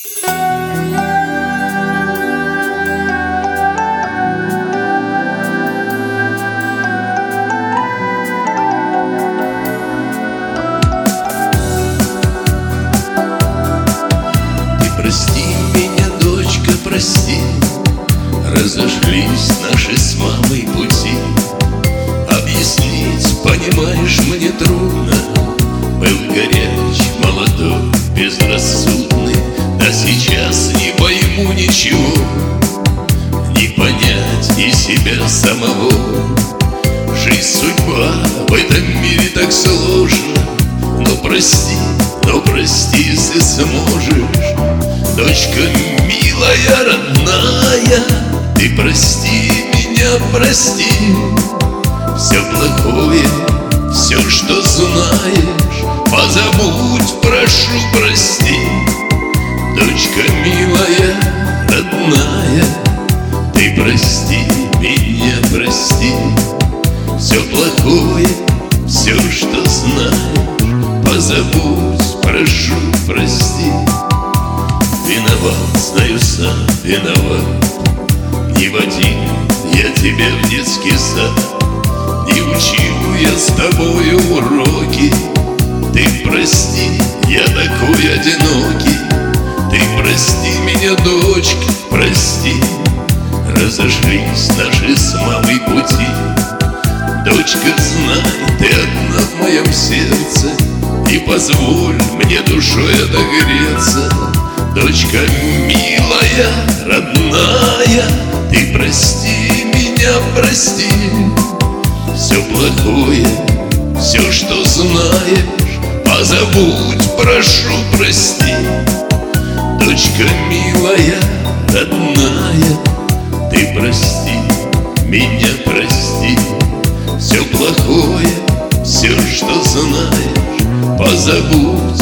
Прости меня, дочка, прости. Разошлись наши с мамой пути. Объяснить, понимаешь, мне трудно. Был горяч, молодой, безрассудный. Да сейчас не пойму ничего. Не понять и себя самого. Жизнь, судьба в этом мире так сложно. Но прости, если сможешь. Дочка милая, родная, ты прости меня, прости. Все плохое, все, что знаешь, позабудь, прошу, прости. Дочка милая, родная, ты прости меня, прости. Все плохое, все, что знаешь, позабудь, прошу, прости. Виноват, знаю сам, виноват. Не водил я тебя в детский сад, не учил я с тобою уроки. Ты прости, я такой одинокий. Ты прости меня, дочка, прости. Разошлись наши с мамой пути. Дочка, знай, ты одна в моем сердце, и позволь мне душой отогреться. Дочка милая, родная, ты прости меня, прости. Все плохое, все, что знаешь, позабудь, прошу, прости. Дочка милая, родная, ты прости меня, прости. Все плохое, все, что знаешь, позабудь,